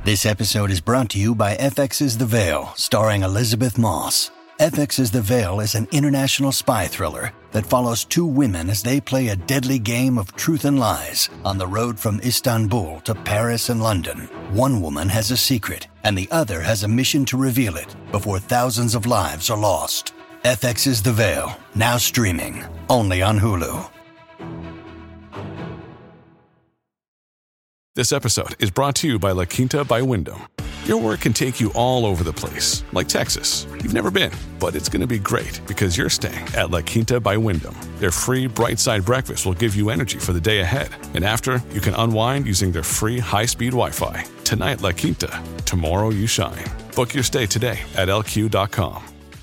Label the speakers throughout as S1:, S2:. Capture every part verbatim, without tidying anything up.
S1: This episode is brought to you by F X's The Veil, starring Elizabeth Moss. F X's The Veil is an international spy thriller that follows two women as they play a deadly game of truth and lies on the road from Istanbul to Paris and London. One woman has a secret, and the other has a mission to reveal it before thousands of lives are lost. F X's The Veil, now streaming, only on Hulu.
S2: This episode is brought to you by La Quinta by Wyndham. Your work can take you all over the place, like Texas. You've never been, but it's going to be great because you're staying at La Quinta by Wyndham. Their free Bright Side breakfast will give you energy for the day ahead. And after, you can unwind using their free high-speed Wi-Fi. Tonight, La Quinta. Tomorrow, you shine. Book your stay today at L Q dot com.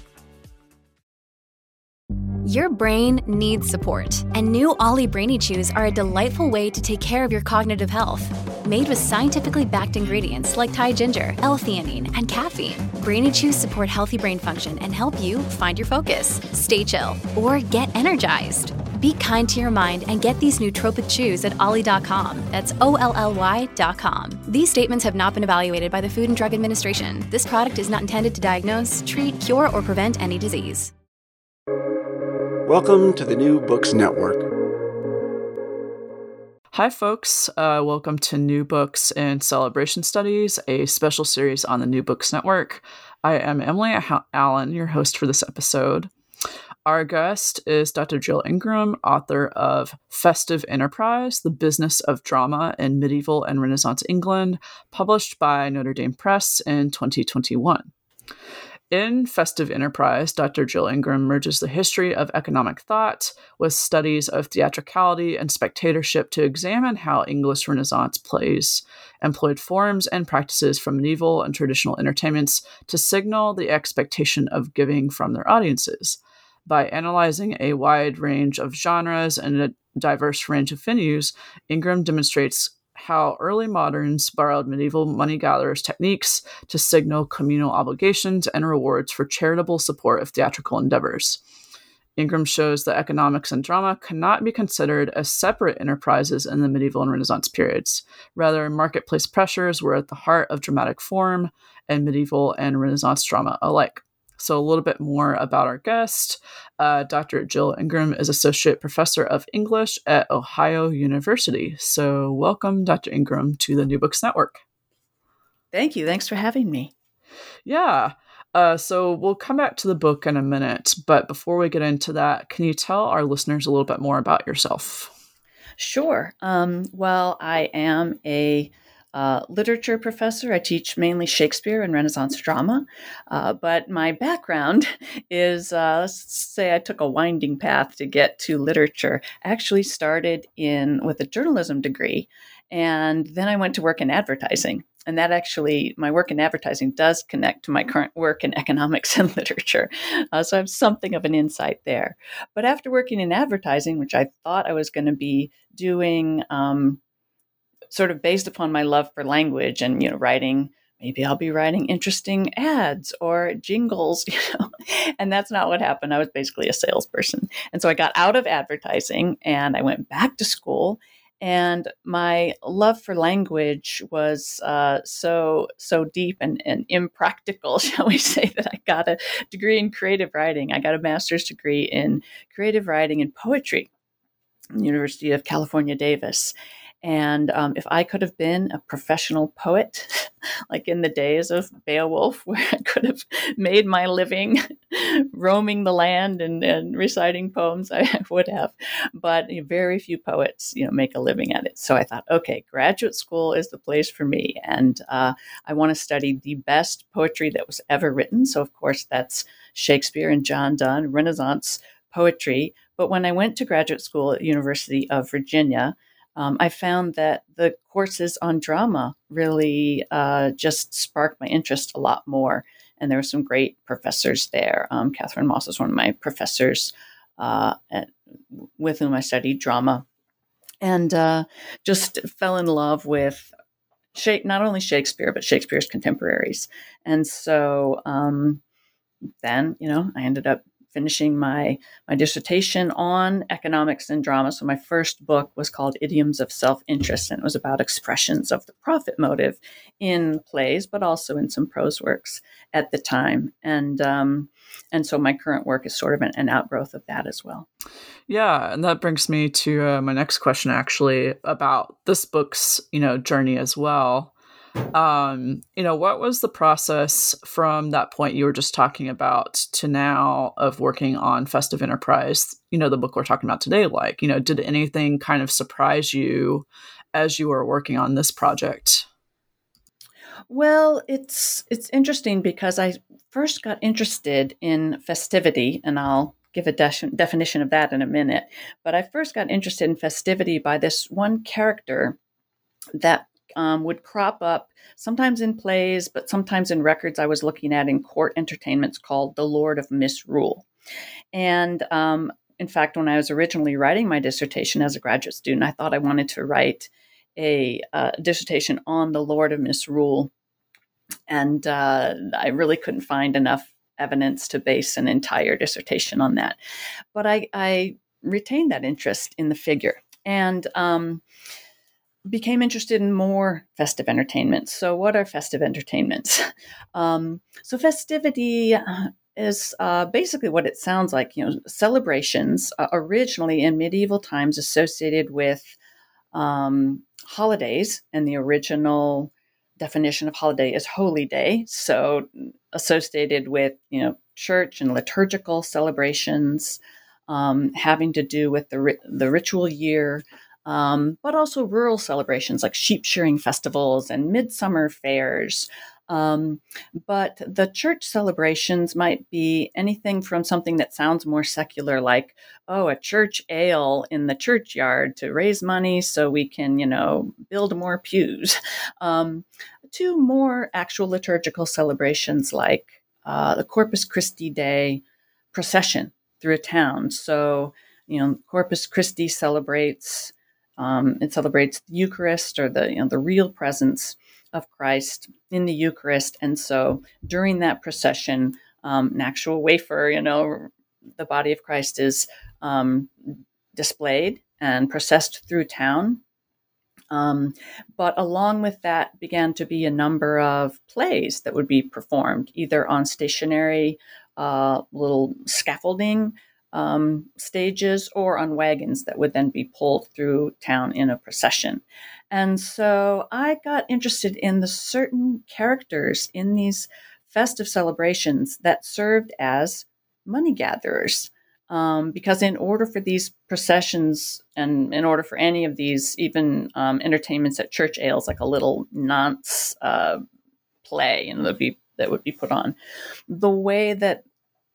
S3: Your brain needs support, and new Ollie Brainy Chews are a delightful way to take care of your cognitive health. Made with scientifically backed ingredients like Thai ginger, L-theanine, and caffeine, Brainy Chews support healthy brain function and help you find your focus, stay chill, or get energized. Be kind to your mind and get these nootropic chews at ollie dot com. That's O L L Y dot com. These statements have not been evaluated by the Food and Drug Administration. This product is not intended to diagnose, treat, cure, or prevent any disease.
S4: Welcome to the New Books Network.
S5: Hi, folks. Uh, welcome to New Books and Celebration Studies, a special series on the New Books Network. I am Emily Allen, your host for this episode. Our guest is Doctor Jill Ingram, author of Festive Enterprise, The Business of Drama in Medieval and Renaissance England, published by Notre Dame Press in twenty twenty-one. In Festive Enterprise, Doctor Jill Ingram merges the history of economic thought with studies of theatricality and spectatorship to examine how English Renaissance plays employed forms and practices from medieval and traditional entertainments to signal the expectation of giving from their audiences. By analyzing a wide range of genres and a diverse range of venues, Ingram demonstrates how early moderns borrowed medieval money gatherers' techniques to signal communal obligations and rewards for charitable support of theatrical endeavors. Ingram shows that economics and drama cannot be considered as separate enterprises in the medieval and Renaissance periods. Rather, marketplace pressures were at the heart of dramatic form and medieval and Renaissance drama alike. So a little bit more about our guest. Uh, Doctor Jill Ingram is Associate Professor of English at Ohio University. So welcome, Doctor Ingram, to the New Books Network.
S6: Thank you. Thanks for having me.
S5: Yeah. Uh, so we'll come back to the book in a minute. But before we get into that, can you tell our listeners a little bit more about yourself?
S6: Sure. Um, well, I am a Uh, literature professor. I teach mainly Shakespeare and Renaissance drama, uh, but my background is, uh, let's say I took a winding path to get to literature. I actually started in with a journalism degree, and then I went to work in advertising. And that actually, my work in advertising does connect to my current work in economics and literature. Uh, so I have something of an insight there. But after working in advertising, which I thought I was going to be doing, um, sort of based upon my love for language and, you know, writing, maybe I'll be writing interesting ads or jingles, you know, and that's not what happened. I was basically a salesperson. And so I got out of advertising and I went back to school, and my love for language was uh, so, so deep and, and impractical, shall we say, that I got a degree in creative writing. I got a master's degree in creative writing and poetry from the University of California, Davis. And um, if I could have been a professional poet, like in the days of Beowulf, where I could have made my living roaming the land and, and reciting poems, I would have. But you know, very few poets, you know, make a living at it. So I thought, okay, graduate school is the place for me. And uh, I want to study the best poetry that was ever written. So of course, that's Shakespeare and John Donne, Renaissance poetry. But when I went to graduate school at the University of Virginia, Um, I found that the courses on drama really uh, just sparked my interest a lot more. And there were some great professors there. Um, Catherine Moss was one of my professors uh, at, with whom I studied drama, and uh, just fell in love with Sha- not only Shakespeare, but Shakespeare's contemporaries. And so um, then, you know, I ended up finishing my, my dissertation on economics and drama. So my first book was called Idioms of Self-Interest, and it was about expressions of the profit motive in plays, but also in some prose works at the time. And um, and so my current work is sort of an, an outgrowth of that as well.
S5: Yeah, and that brings me to uh, my next question, actually, about this book's, you know, journey as well. Um, you know, what was the process from that point you were just talking about to now of working on Festive Enterprise, you know, the book we're talking about today? Like, you know, did anything kind of surprise you as you were working on this project?
S6: Well, it's it's interesting because I first got interested in festivity, and I'll give a de- definition of that in a minute. But I first got interested in festivity by this one character that um, would crop up sometimes in plays, but sometimes in records I was looking at in court entertainments called the Lord of Misrule. And um, in fact, when I was originally writing my dissertation as a graduate student, I thought I wanted to write a uh, dissertation on the Lord of Misrule. And uh, I really couldn't find enough evidence to base an entire dissertation on that. But I, I retained that interest in the figure. And um, became interested in more festive entertainments. So what are festive entertainments? Um, so festivity uh, is uh, basically what it sounds like, you know, celebrations uh, originally in medieval times associated with um, holidays, and the original definition of holiday is holy day. So associated with, you know, church and liturgical celebrations, um, having to do with the, ri- the ritual year, Um, but also rural celebrations like sheep shearing festivals and midsummer fairs. Um, but the church celebrations might be anything from something that sounds more secular, like, oh, a church ale in the churchyard to raise money so we can, you know, build more pews, um, to more actual liturgical celebrations like uh, the Corpus Christi Day procession through a town. So, you know, Corpus Christi celebrates Um, it celebrates the Eucharist, or the you know the real presence of Christ in the Eucharist, and so during that procession, um, an actual wafer, you know, the body of Christ is um, displayed and processed through town. Um, but along with that began to be a number of plays that would be performed either on stationary uh, little scaffolding um, stages or on wagons that would then be pulled through town in a procession. And so I got interested in the certain characters in these festive celebrations that served as money gatherers. Um, because in order for these processions, and in order for any of these, even um, entertainments at church ales, like a little nonce uh, play, and that would be that would be put on, the way that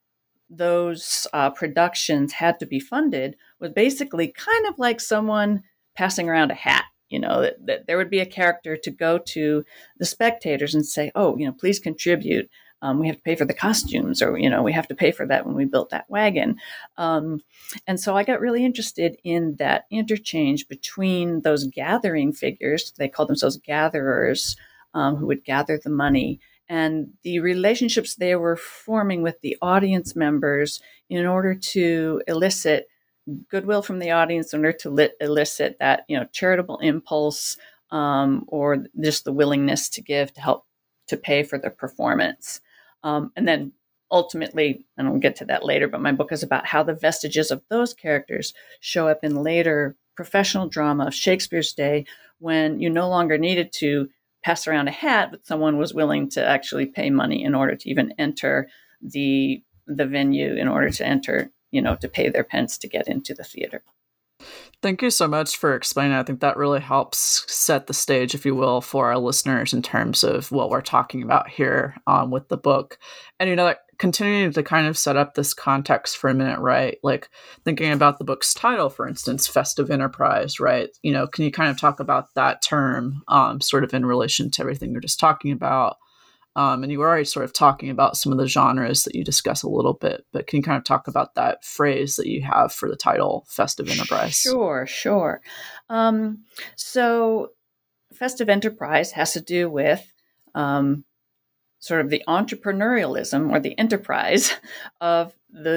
S6: those uh, productions had to be funded was basically kind of like someone passing around a hat. You know, that, that there would be a character to go to the spectators and say, "Oh, you know, please contribute. Um, we have to pay for the costumes, or, you know, we have to pay for that when we built that wagon." Um, and so I got really interested in that interchange between those gathering figures. They called themselves gatherers, um, who would gather the money, and the relationships they were forming with the audience members in order to elicit goodwill from the audience, in order to lit- elicit that, you know, charitable impulse, um, or just the willingness to give to help to pay for the performance. Um, and then ultimately, and I'll get to that later, but my book is about how the vestiges of those characters show up in later professional drama of Shakespeare's day, when you no longer needed to pass around a hat, but someone was willing to actually pay money in order to even enter the the venue, in order to enter, you know, to pay their pence to get into the theater.
S5: Thank you so much for explaining. I think that really helps set the stage, if you will, for our listeners in terms of what we're talking about here um, with the book. And, you know, like, continuing to kind of set up this context for a minute, right? Like, thinking about the book's title, for instance, Festive Enterprise, right? You know, can you kind of talk about that term um, sort of in relation to everything you're just talking about? Um, and you were already sort of talking about some of the genres that you discuss a little bit, but can you kind of talk about that phrase that you have for the title, Festive Enterprise?
S6: Sure, sure. Um, so Festive Enterprise has to do with um, sort of the entrepreneurialism or the enterprise of the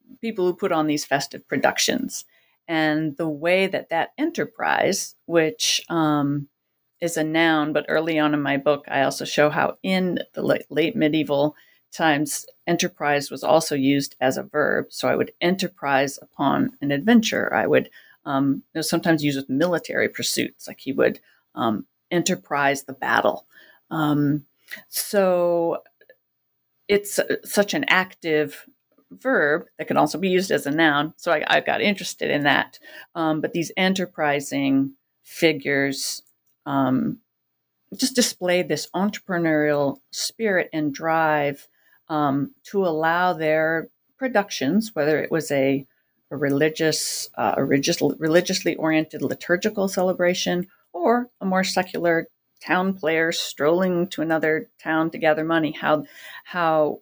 S6: people who put on these festive productions. And the way that that enterprise, which um, is a noun, but early on in my book, I also show how in the late, late medieval times, enterprise was also used as a verb. So I would enterprise upon an adventure. I would um, you know, sometimes use with military pursuits, like he would um, enterprise the battle. Um, so it's such an active verb that can also be used as a noun. So I, I got interested in that. Um, but these enterprising figures um, just displayed this entrepreneurial spirit and drive um, to allow their productions, whether it was a, a religious, uh, a religious, religiously oriented liturgical celebration or a more secular town player strolling to another town to gather money, how how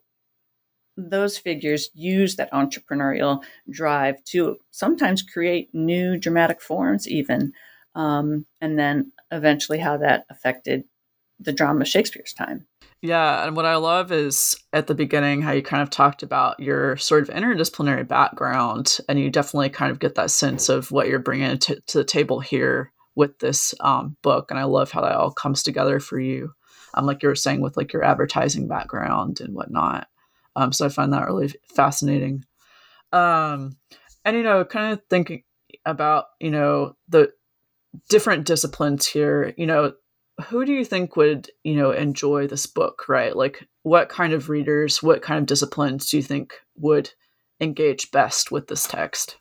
S6: those figures use that entrepreneurial drive to sometimes create new dramatic forms even, um, and then eventually how that affected the drama of Shakespeare's time.
S5: Yeah, and what I love is at the beginning how you kind of talked about your sort of interdisciplinary background, and you definitely kind of get that sense of what you're bringing to, to the table here with this um, book, and I love how that all comes together for you, um, like you were saying with like your advertising background and whatnot. Um, so I find that really fascinating. Um, and, you know, kind of thinking about, you know, the different disciplines here, you know, who do you think would, you know, enjoy this book, right? Like what kind of readers, what kind of disciplines do you think would engage best with this text?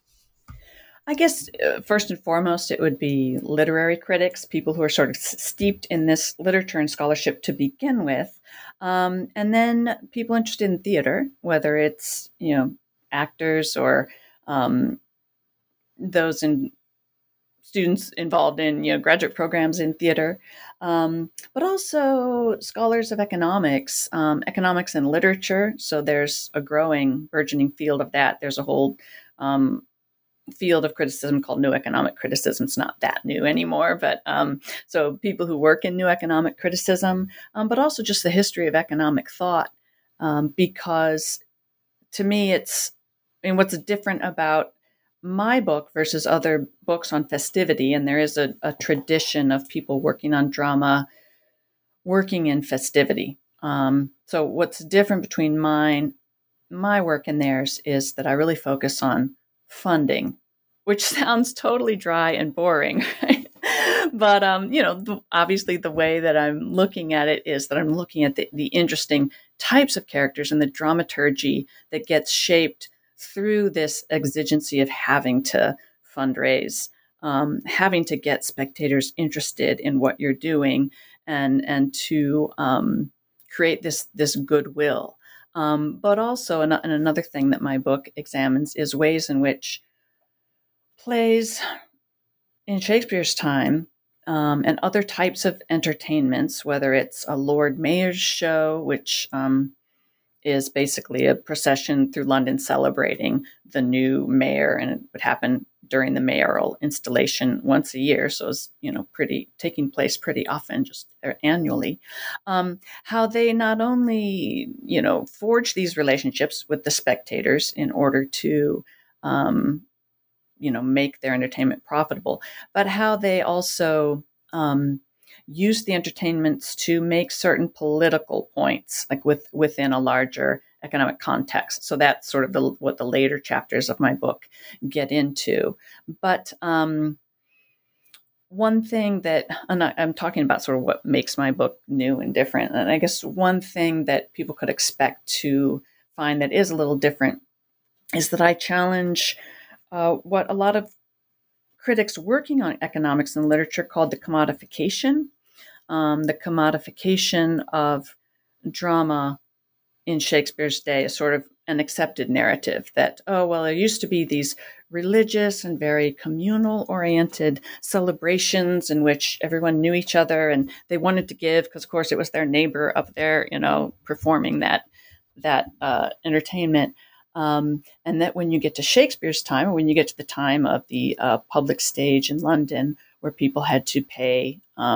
S6: I guess uh, first and foremost, it would be literary critics, people who are sort of steeped in this literature and scholarship to begin with. Um, and then people interested in theater, whether it's, you know, actors or um, those in students involved in, you know, graduate programs in theater, um, but also scholars of economics, um, economics and literature. So there's a growing, burgeoning field of that. There's a whole um, field of criticism called new economic criticism. It's not that new anymore, but um, so people who work in new economic criticism, um, but also just the history of economic thought, um, because to me, it's, I mean, what's different about my book versus other books on festivity, and there is a, a tradition of people working on drama, working in festivity. Um, so what's different between mine, my work and theirs is that I really focus on funding, which sounds totally dry and boring, right? But, um, you know, the, obviously the way that I'm looking at it is that I'm looking at the, the interesting types of characters and the dramaturgy that gets shaped through this exigency of having to fundraise, um, having to get spectators interested in what you're doing and, and to um, create this, this goodwill. Um, but also, and another thing that my book examines is ways in which plays in Shakespeare's time um, and other types of entertainments, whether it's a Lord Mayor's show, which um, is basically a procession through London celebrating the new mayor, and it would happen during the mayoral installation once a year. So it's, you know, pretty taking place pretty often, just annually. Um, how they not only, you know, forge these relationships with the spectators in order to, um, you know, make their entertainment profitable, but how they also um, use the entertainments to make certain political points, like with within a larger economic context. So that's sort of the, what the later chapters of my book get into. But um, one thing that, and I'm talking about sort of what makes my book new and different, and I guess one thing that people could expect to find that is a little different is that I challenge uh, what a lot of critics working on economics and literature called the commodification, um, the commodification of drama in Shakespeare's day, is sort of an accepted narrative that, oh, well, there used to be these religious and very communal-oriented celebrations in which everyone knew each other and they wanted to give because, of course, it was their neighbor up there, you know, performing that that uh, entertainment. Um, and that when you get to Shakespeare's time, or when you get to the time of the uh, public stage in London, where people had to pay um,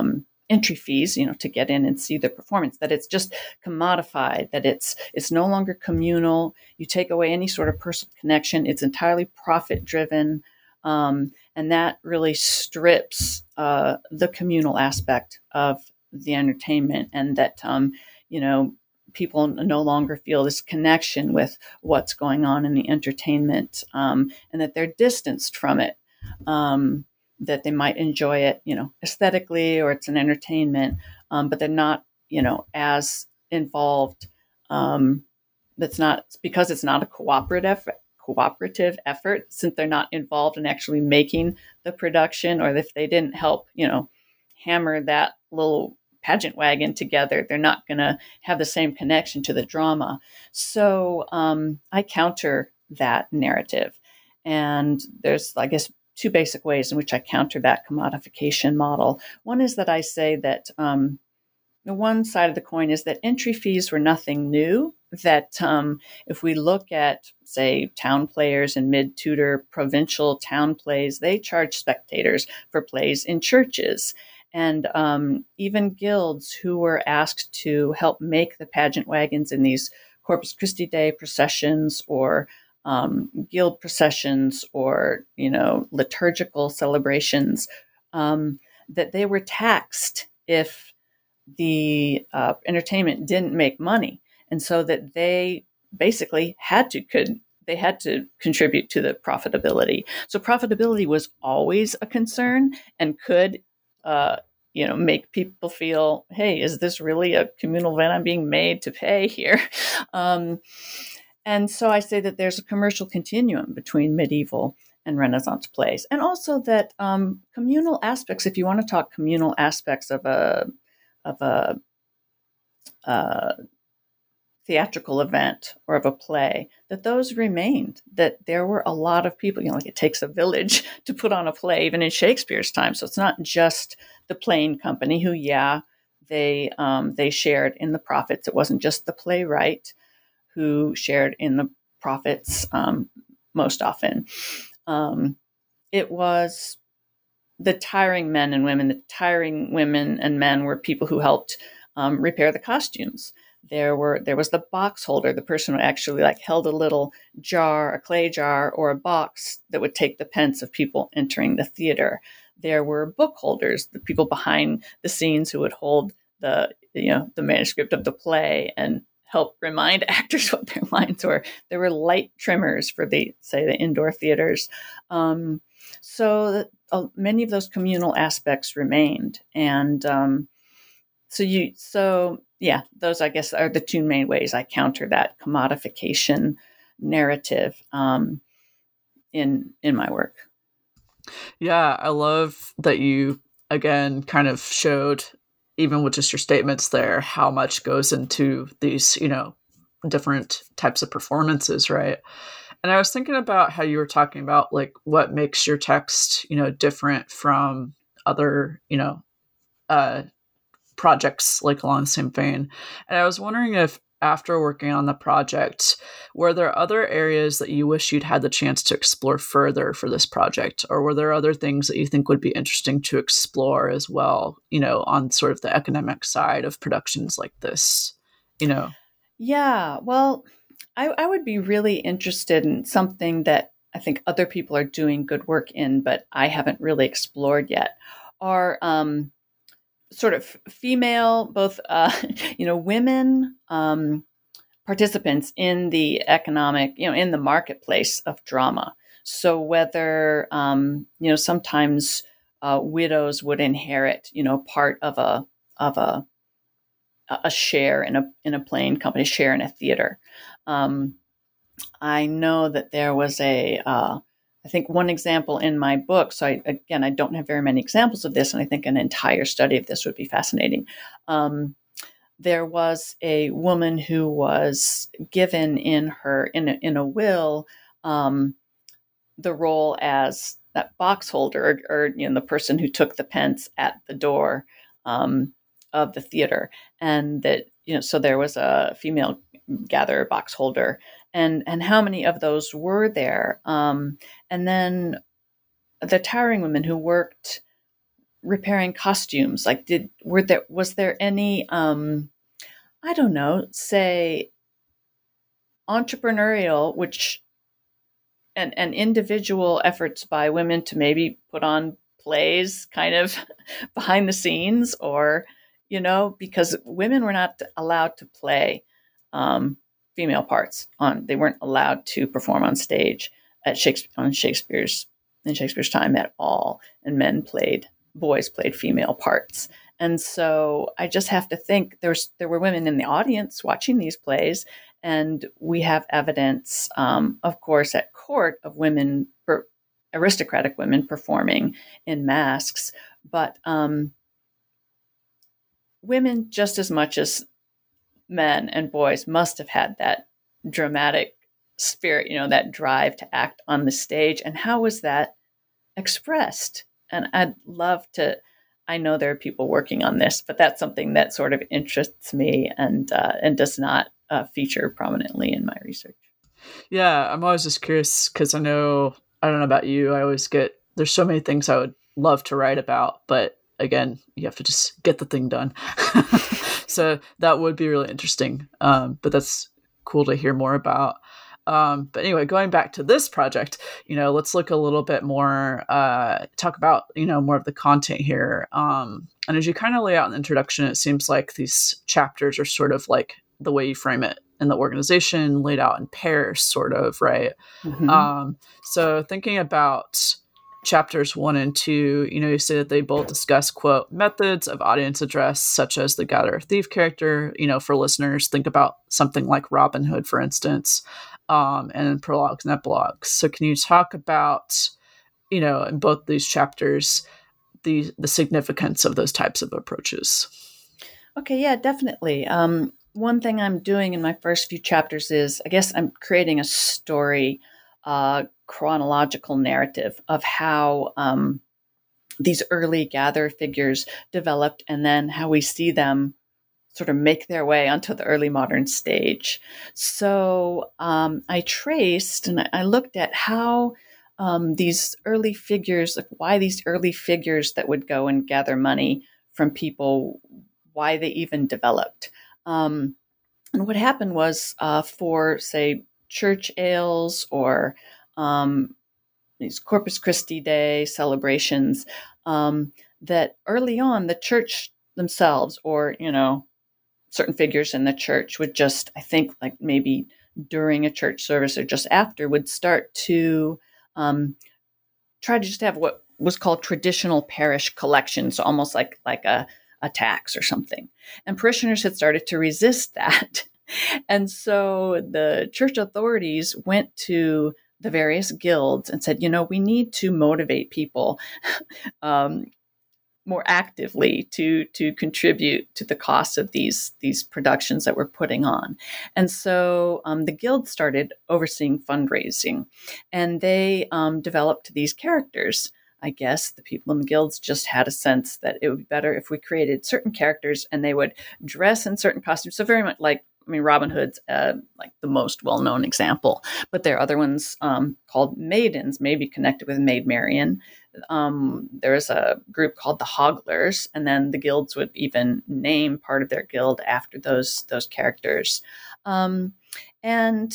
S6: entry fees, you know, to get in and see the performance, that it's just commodified, that it's it's no longer communal. You take away any sort of personal connection. It's entirely profit driven. Um, and that really strips uh, the communal aspect of the entertainment, and that, um, you know, people no longer feel this connection with what's going on in the entertainment, um, and that they're distanced from it, um, that they might enjoy it, you know, aesthetically, or it's an entertainment, um, but they're not, you know, as involved. Um, that's not because it's not a cooperative cooperative effort, since they're not involved in actually making the production, or if they didn't help, you know, hammer that little pageant wagon together, they're not going to have the same connection to the drama. So um, I counter that narrative. And there's, I guess, two basic ways in which I counter that commodification model. One is that I say that um, the one side of the coin is that entry fees were nothing new, that um, if we look at, say, town players and mid-Tudor provincial town plays, they charge spectators for plays in churches. And um, even guilds who were asked to help make the pageant wagons in these Corpus Christi Day processions, or um, guild processions, or, you know, liturgical celebrations, um, that they were taxed if the uh, entertainment didn't make money. And so that they basically had to could they had to contribute to the profitability. So profitability was always a concern, and could uh, you know, make people feel, hey, is this really a communal event I'm being made to pay here? Um, and so I say that there's a commercial continuum between medieval and Renaissance plays, and also that um, communal aspects, if you want to talk communal aspects of a of a uh, theatrical event or of a play, that those remained, that there were a lot of people, you know, like it takes a village to put on a play, even in Shakespeare's time. So it's not just the playing company who, yeah, they um, they shared in the profits. It wasn't just the playwright who shared in the profits um, most often. Um, it was the tiring men and women. The tiring women and men were people who helped um, repair the costumes. There were there was the box holder, the person who actually like held a little jar, a clay jar, or a box that would take the pence of people entering the theater. There were book holders, the people behind the scenes who would hold the you know the manuscript of the play and help remind actors what their lines were. There were light trimmers for the say the indoor theaters. Um, so that, uh, many of those communal aspects remained, and um, so you so. Yeah, those, I guess, are the two main ways I counter that commodification narrative um, in in my work.
S5: Yeah, I love that you, again, kind of showed, even with just your statements there, how much goes into these, you know, different types of performances, right? And I was thinking about how you were talking about, like, what makes your text, you know, different from other, you know, uh, projects like along the same vein. And I was wondering if after working on the project, were there other areas that you wish you'd had the chance to explore further for this project? Or were there other things that you think would be interesting to explore as well, you know, on sort of the academic side of productions like this, you know?
S6: Yeah, well, I, I would be really interested in something that I think other people are doing good work in, but I haven't really explored yet, are um, sort of female, both, uh, you know, women um, participants in the economic, you know, in the marketplace of drama. So whether, um, you know, sometimes uh, widows would inherit, you know, part of a of a a share in a in a playing company, share in a theater. Um, I know that there was a. Uh, I think one example in my book, so I, again, I don't have very many examples of this, and I think an entire study of this would be fascinating. Um, there was a woman who was given in her, in a, in a will, um, the role as that box holder, or, or you know, the person who took the pence at the door um, of the theater. And that, you know, so there was a female gatherer, box holder, and and how many of those were there? Um, and then the tiring women who worked repairing costumes? Like, did were there was there any um, I don't know, say entrepreneurial, which and and individual efforts by women to maybe put on plays, kind of behind the scenes, or you know, because women were not allowed to play um, female parts on. They weren't allowed to perform on stage at Shakespeare on Shakespeare's in Shakespeare's time at all, and men played boys played female parts. And so I just have to think there's there were women in the audience watching these plays, and we have evidence, um, of course, at court of women, per, aristocratic women performing in masks, but um, women just as much as men and boys must have had that dramatic spirit, you know, that drive to act on the stage. And how was that expressed? And I'd love to, I know there are people working on this, but that's something that sort of interests me and uh, and does not uh, feature prominently in my research.
S5: Yeah, I'm always just curious because I know, I don't know about you, I always get, there's so many things I would love to write about, but again, you have to just get the thing done. So that would be really interesting. Um, but that's cool to hear more about. Um, but anyway, going back to this project, you know, let's look a little bit more, uh, talk about, you know, more of the content here. Um, and as you kind of lay out in the introduction, it seems like these chapters are sort of like the way you frame it in the organization, laid out in pairs, sort of, right? Mm-hmm. Um, so thinking about chapters one and two, you know, you say that they both discuss, quote, methods of audience address, such as the gatherer thief character. You know, for listeners, think about something like Robin Hood, for instance, um, and prologues and epilogues. So can you talk about, you know, in both these chapters, the the significance of those types of approaches?
S6: Okay, yeah, definitely. Um, one thing I'm doing in my first few chapters is, I guess I'm creating a story, uh, chronological narrative of how um, these early gatherer figures developed and then how we see them sort of make their way onto the early modern stage. So um, I traced and I, I looked at how um, these early figures, like why these early figures that would go and gather money from people, why they even developed. Um, and what happened was uh, for, say, church ales or um, these Corpus Christi Day celebrations, um, that early on the church themselves, or, you know, certain figures in the church would just, I think, like maybe during a church service or just after, would start to um, try to just have what was called traditional parish collections, almost like like a, a tax or something. And parishioners had started to resist that. And so the church authorities went to the various guilds and said, you know, we need to motivate people um, more actively to to contribute to the cost of these these productions that we're putting on. And so um, the guild started overseeing fundraising, and they um, developed these characters. I guess the people in the guilds just had a sense that it would be better if we created certain characters and they would dress in certain costumes. So very much like, I mean, Robin Hood's uh, like the most well-known example, but there are other ones um, called maidens, maybe connected with Maid Marian. Um, there's a group called the Hogglers, and then the guilds would even name part of their guild after those those characters. Um, and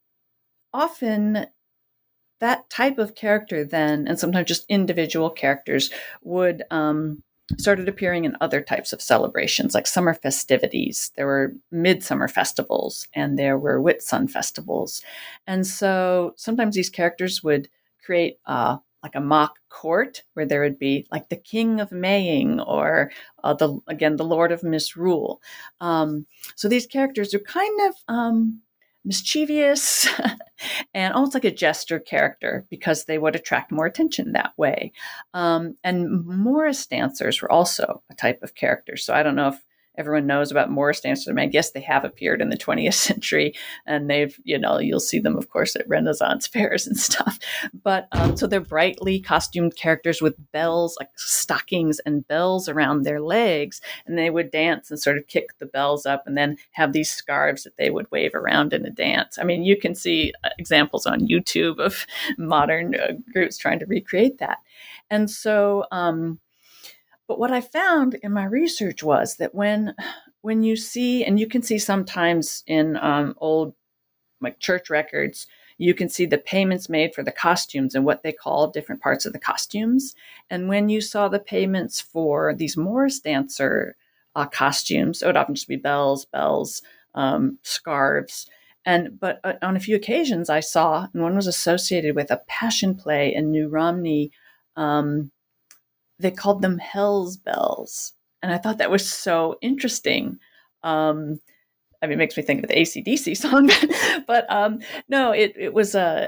S6: often that type of character then, and sometimes just individual characters, would um, started appearing in other types of celebrations, like summer festivities. There were midsummer festivals, and there were Whitsun festivals. And so sometimes these characters would create uh, like a mock court where there would be like the King of Maying, or uh, the again, the Lord of Misrule. Um, so these characters are kind of um, mischievous and almost like a jester character, because they would attract more attention that way. Um, and Morris dancers were also a type of character. So I don't know if everyone knows about Morris dancers. I mean, I guess they have appeared in the twentieth century, and they've, you know, you'll see them, of course, at Renaissance fairs and stuff. But um, so they're brightly costumed characters with bells, like stockings and bells around their legs, and they would dance and sort of kick the bells up and then have these scarves that they would wave around in a dance. I mean, you can see examples on YouTube of modern uh, groups trying to recreate that. And so, um, But what I found in my research was that when when you see, and you can see sometimes in um, old like church records, you can see the payments made for the costumes and what they call different parts of the costumes. And when you saw the payments for these Morris dancer uh, costumes, it would often just be bells, bells, um, scarves. And but uh, on a few occasions I saw, and one was associated with a passion play in New Romney. Um, they called them Hell's Bells. And I thought that was so interesting. Um, I mean, it makes me think of the A C D C song, but um, no, it, it was a, uh,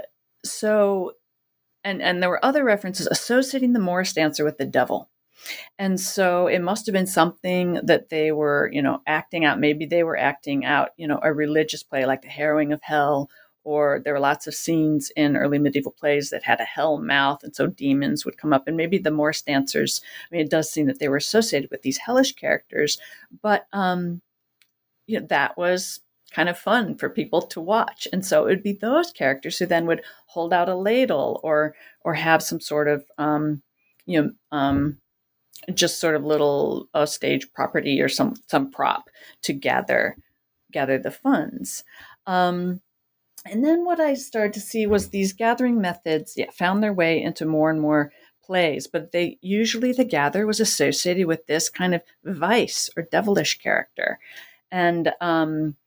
S6: so, and, and there were other references associating the Morris dancer with the devil. And so it must have been something that they were, you know, acting out. Maybe they were acting out, you know, a religious play like the Harrowing of Hell, or there were lots of scenes in early medieval plays that had a hell mouth. And so demons would come up, and maybe the Morris dancers, I mean, it does seem that they were associated with these hellish characters, but, um, you know, that was kind of fun for people to watch. And so it would be those characters who then would hold out a ladle or, or have some sort of, um, you know, um, just sort of little uh, stage property or some, some prop to gather, gather the funds. Um, and then what I started to see was these gathering methods yeah, found their way into more and more plays, but they usually the gather was associated with this kind of vice or devilish character. And um,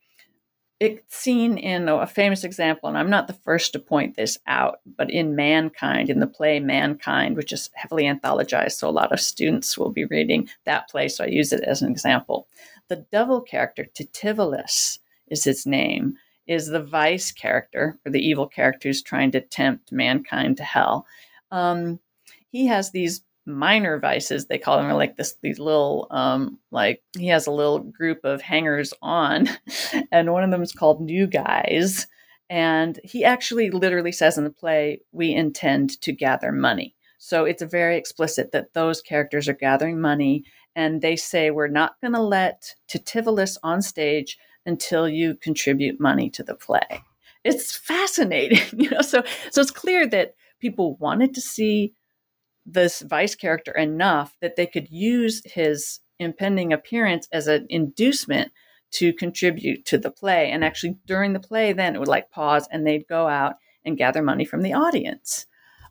S6: it's seen in a famous example, and I'm not the first to point this out, but in Mankind, in the play Mankind, which is heavily anthologized, so a lot of students will be reading that play, so I use it as an example. The devil character, Titivulus is his name, is the vice character, or the evil character who's trying to tempt mankind to hell. Um, he has these minor vices, they call them, or like this, these little, um, like he has a little group of hangers on, and one of them is called New Guys. And he actually literally says in the play, we intend to gather money. So it's very explicit that those characters are gathering money, and they say, we're not going to let Titivulus on stage until you contribute money to the play. It's fascinating, you know, so, so it's clear that people wanted to see this vice character enough that they could use his impending appearance as an inducement to contribute to the play. And actually during the play, then it would like pause and they'd go out and gather money from the audience.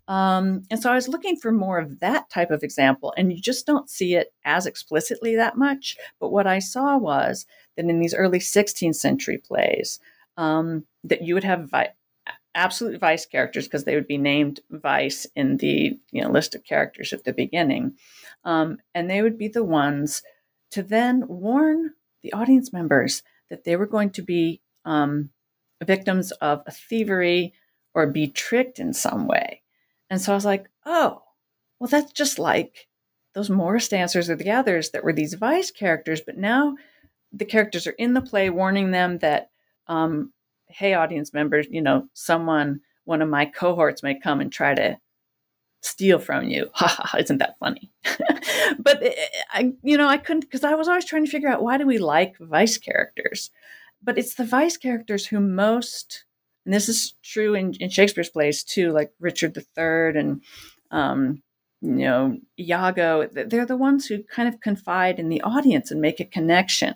S6: Um, and so I was looking for more of that type of example, and you just don't see it as explicitly that much. But what I saw was that in these early sixteenth century plays, um, that you would have vi- absolute vice characters, because they would be named vice in the you know list of characters at the beginning. Um, and they would be the ones to then warn the audience members that they were going to be um, victims of a thievery or be tricked in some way. And so I was like, oh, well, that's just like those Morris dancers or the Gatherers that were these vice characters. But now the characters are in the play warning them that, um, hey, audience members, you know, someone, one of my cohorts may come and try to steal from you. Ha ha ha, isn't that funny? But I, you know, I couldn't, because I was always trying to figure out, why do we like vice characters? But it's the vice characters who most, and this is true in, in Shakespeare's plays too, like Richard the Third and, um, you know, Iago, they're the ones who kind of confide in the audience and make a connection.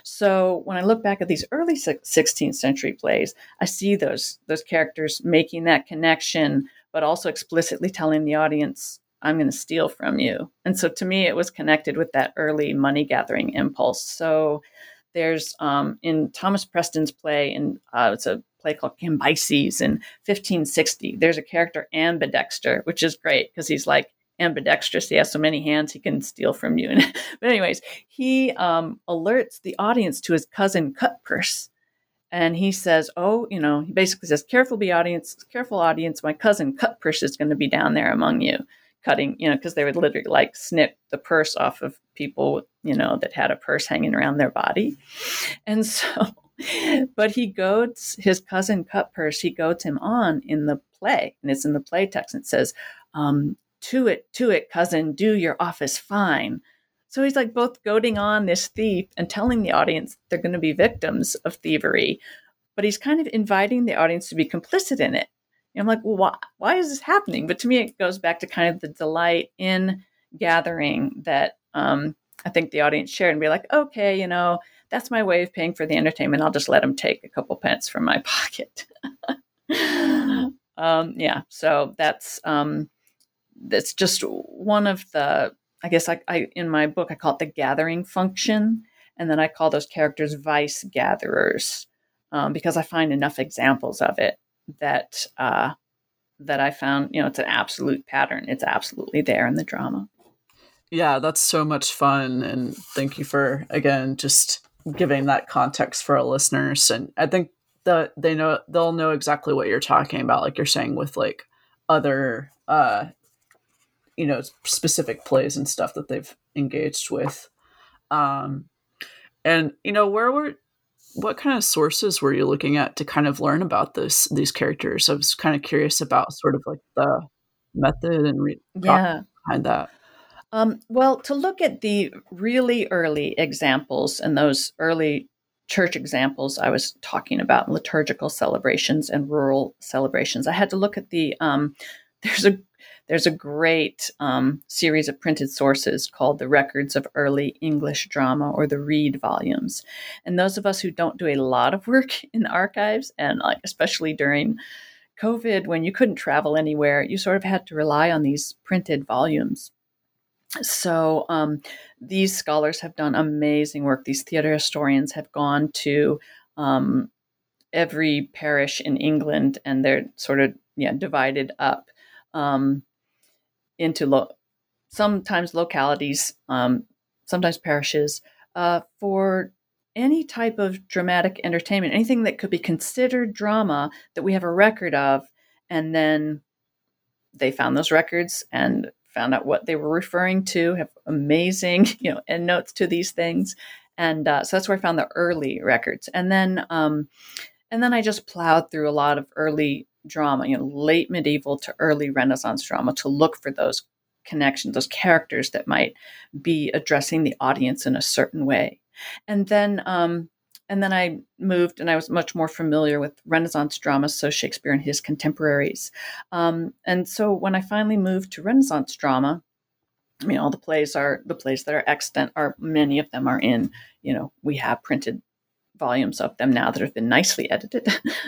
S6: So when I look back at these early sixteenth century plays, I see those, those characters making that connection, but also explicitly telling the audience, I'm going to steal from you. And so to me, it was connected with that early money gathering impulse. So there's um, in Thomas Preston's play, and uh, it's a play called Cambyses in fifteen sixty. There's a character Ambidexter, which is great because he's like ambidextrous. He has so many hands he can steal from you. But anyways, he um, alerts the audience to his cousin Cutpurse. And he says, oh, you know, he basically says, careful, be audience, careful audience, my cousin Cutpurse is going to be down there among you, cutting, you know, because they would literally like snip the purse off of people, you know, that had a purse hanging around their body. And so, but he goads his cousin Cutpurse, he goads him on in the play, and it's in the play text, and it says, um, to it, to it, cousin, do your office fine. So he's like both goading on this thief and telling the audience they're going to be victims of thievery, but he's kind of inviting the audience to be complicit in it. And I'm like, well, why, why is this happening? But to me, it goes back to kind of the delight in gathering that um, I think the audience shared and be like, okay, you know, that's my way of paying for the entertainment. I'll just let them take a couple pence from my pocket. um, yeah, so that's um, that's just one of the, I guess I, I in my book, I call it the gathering function. And then I call those characters vice gatherers um, because I find enough examples of it that uh, that I found, you know, it's an absolute pattern. It's absolutely there in the drama.
S5: Yeah, that's so much fun. And thank you for, again, just giving that context for our listeners. And I think that they know, they'll know exactly what you're talking about. Like you're saying with like other, uh, you know, specific plays and stuff that they've engaged with. Um, and, you know, where were, what kind of sources were you looking at to kind of learn about this, these characters? I was kind of curious about sort of like the method and re-
S6: yeah.
S5: behind that.
S6: Um, well, to look at the really early examples and those early church examples I was talking about, liturgical celebrations and rural celebrations, I had to look at the, um, there's a there's a great um, series of printed sources called the Records of Early English Drama, or the Reed volumes. And those of us who don't do a lot of work in the archives, and like especially during COVID, when you couldn't travel anywhere, you sort of had to rely on these printed volumes. So um, these scholars have done amazing work. These theater historians have gone to um, every parish in England, and they're sort of yeah divided up um, into lo- sometimes localities, um, sometimes parishes, uh, for any type of dramatic entertainment, anything that could be considered drama that we have a record of, and then they found those records and found out what they were referring to, have amazing, you know, endnotes to these things. And uh, so that's where I found the early records. And then, um, and then I just plowed through a lot of early drama, you know, late medieval to early Renaissance drama, to look for those connections, those characters that might be addressing the audience in a certain way. And then, um, And then I moved, and I was much more familiar with Renaissance drama, so Shakespeare and his contemporaries. Um, and so when I finally moved to Renaissance drama, I mean, all the plays are, the plays that are extant are, many of them are in, you know, we have printed volumes of them now that have been nicely edited.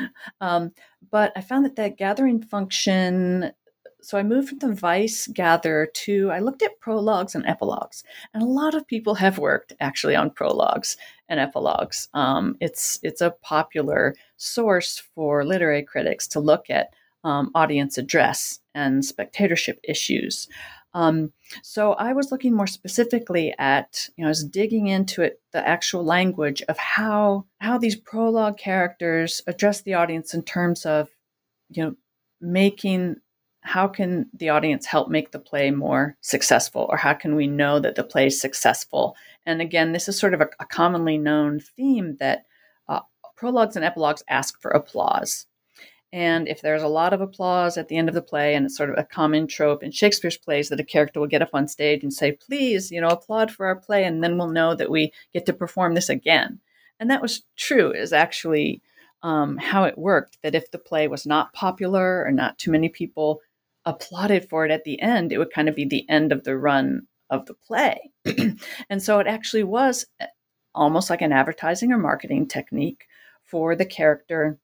S6: um, but I found that that gathering function, so I moved from the vice gather to, I looked at prologues and epilogues. And a lot of people have worked actually on prologues and epilogues. Um, it's it's a popular source for literary critics to look at um, audience address and spectatorship issues. Um, so I was looking more specifically at, you know, I was digging into it, the actual language of how how these prologue characters address the audience in terms of, you know, making, how can the audience help make the play more successful, or how can we know that the play is successful? And again, this is sort of a, a commonly known theme that uh, prologues and epilogues ask for applause. And if there's a lot of applause at the end of the play, and it's sort of a common trope in Shakespeare's plays that a character will get up on stage and say, please, you know, applaud for our play, and then we'll know that we get to perform this again. And that was true, is actually um, how it worked, that if the play was not popular or not too many people applauded for it at the end, it would kind of be the end of the run of the play. And so it actually was almost like an advertising or marketing technique for the character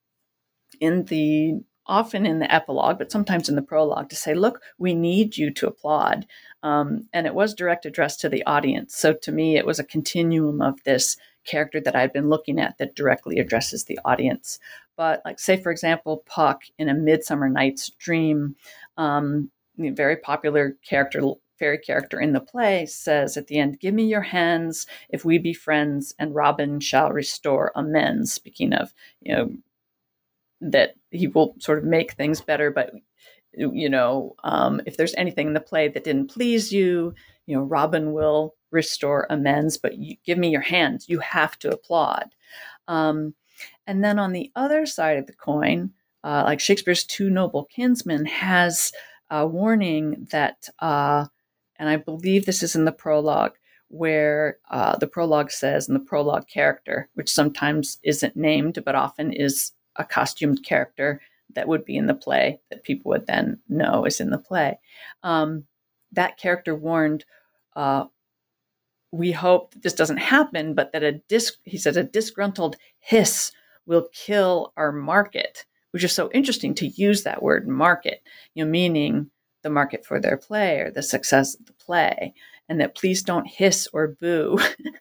S6: in the, often in the epilogue, but sometimes in the prologue, to say, look, we need you to applaud. Um, and it was direct address to the audience. So to me, it was a continuum of this character that I'd been looking at that directly addresses the audience. But like, say, for example, Puck in A Midsummer Night's Dream, um, very popular character, fairy character in the play, says at the end, give me your hands if we be friends, and Robin shall restore amends. Speaking of, you know, that he will sort of make things better, but, you know, um, if there's anything in the play that didn't please you, you know, Robin will restore amends, but you, give me your hands. You have to applaud. Um, and then on the other side of the coin, uh, like Shakespeare's Two Noble Kinsmen has a warning that, uh, and I believe this is in the prologue, where uh, the prologue says, and the prologue character, which sometimes isn't named, but often is a costumed character that would be in the play that people would then know is in the play. Um, that character warned, uh, we hope that this doesn't happen, but that a dis, he said, a disgruntled hiss will kill our market, which is so interesting to use that word market, you know, meaning the market for their play or the success of the play, and that please don't hiss or boo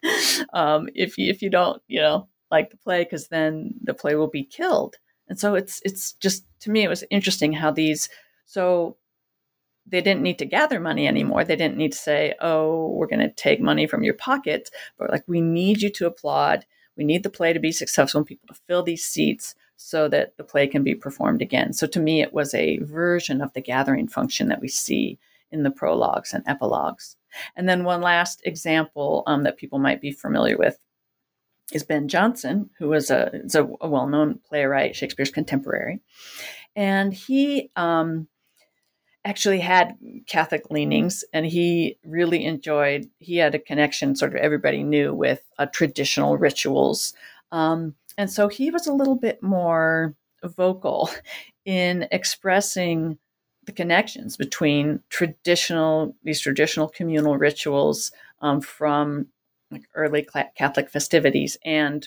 S6: um, if you, if you don't, you know, like the play, because then the play will be killed. And so it's it's just, to me, it was interesting how these, so they didn't need to gather money anymore. They didn't need to say, oh, we're going to take money from your pockets, but like, we need you to applaud. We need the play to be successful and people to fill these seats so that the play can be performed again. So to me, it was a version of the gathering function that we see in the prologues and epilogues. And then one last example um, that people might be familiar with is Ben Jonson, who was a, is a, a well-known playwright, Shakespeare's contemporary. And he um, actually had Catholic leanings, and he really enjoyed, he had a connection, sort of everybody knew, with uh, traditional rituals. Um, and so he was a little bit more vocal in expressing the connections between traditional, these traditional communal rituals um, from like early Catholic festivities and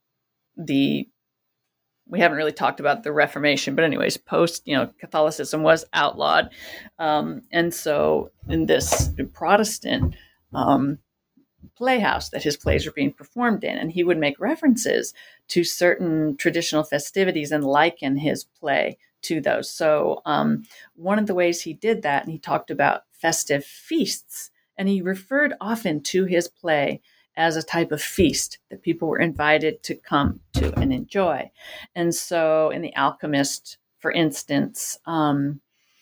S6: the, we haven't really talked about the Reformation, but anyways, post, you know, Catholicism was outlawed. Um, and so in this Protestant um, playhouse that his plays were being performed in, and he would make references to certain traditional festivities and liken his play to those. So um, one of the ways he did that, and he talked about festive feasts, and he referred often to his play as a type of feast that people were invited to come to and enjoy. And so in The Alchemist, for instance, um,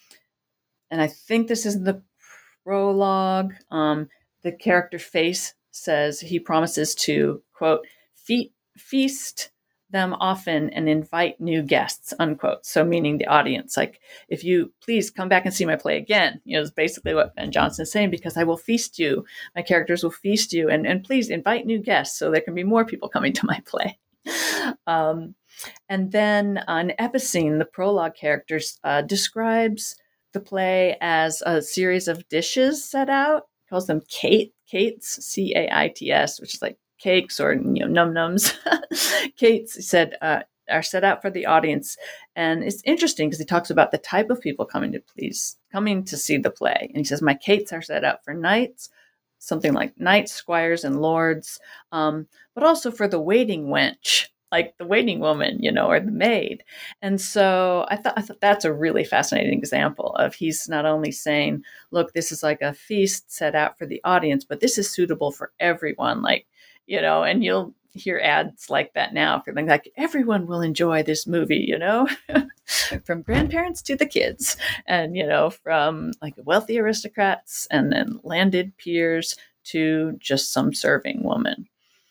S6: and I think this is the prologue, um, the character Face says he promises to, quote, fe- feast them often and invite new guests, unquote. So meaning the audience, like, if you please come back and see my play again, you know, is basically what Ben Jonson is saying, because I will feast you, my characters will feast you, and, and please invite new guests so there can be more people coming to my play. Um, and then on Epicene, the prologue characters uh, describes the play as a series of dishes set out, calls them Kate, Kates, C A I T S, which is like cakes or, you know, num-nums. Kates said uh, are set out for the audience. And it's interesting because he talks about the type of people coming to please, coming to see the play. And he says, my Kates are set out for knights, something like knights, squires, and lords, um, but also for the waiting wench, like the waiting woman, you know, or the maid. And so I thought, I thought that's a really fascinating example of, he's not only saying, look, this is like a feast set out for the audience, but this is suitable for everyone. Like, you know, and you'll hear ads like that now, feeling like everyone will enjoy this movie, you know, from grandparents to the kids, and, you know, from like wealthy aristocrats and then landed peers to just some serving woman.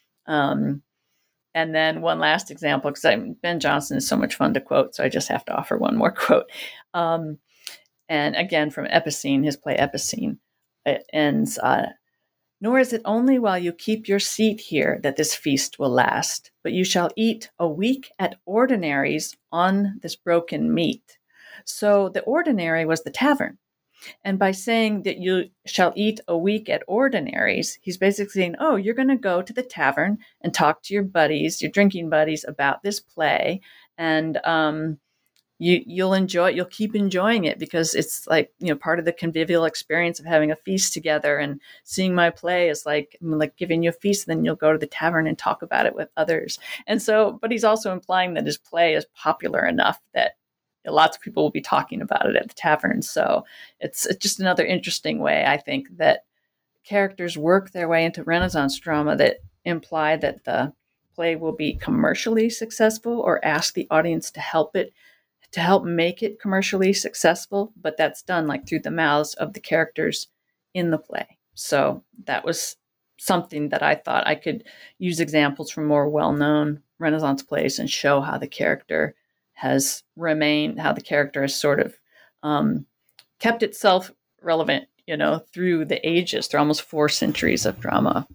S6: Um, and then one last example, because Ben Jonson is so much fun to quote, so I just have to offer one more quote. Um, and again, from Epicene, his play Epicene, it ends, uh, nor is it only while you keep your seat here that this feast will last, but you shall eat a week at ordinaries on this broken meat. So the ordinary was the tavern. And by saying that you shall eat a week at ordinaries, he's basically saying, oh, you're going to go to the tavern and talk to your buddies, your drinking buddies, about this play. And um, you, you'll enjoy it. You'll keep enjoying it because it's like, you know, part of the convivial experience of having a feast together, and seeing my play is like, like giving you a feast. And then you'll go to the tavern and talk about it with others. And so, but he's also implying that his play is popular enough that lots of people will be talking about it at the tavern. So it's, it's just another interesting way, I think, that characters work their way into Renaissance drama that imply that the play will be commercially successful, or ask the audience to help it, to help make it commercially successful. But that's done like through the mouths of the characters in the play. So that was something that I thought I could use examples from more well-known Renaissance plays and show how the character has remained, how the character has sort of um, kept itself relevant, you know, through the ages, through almost four centuries of drama.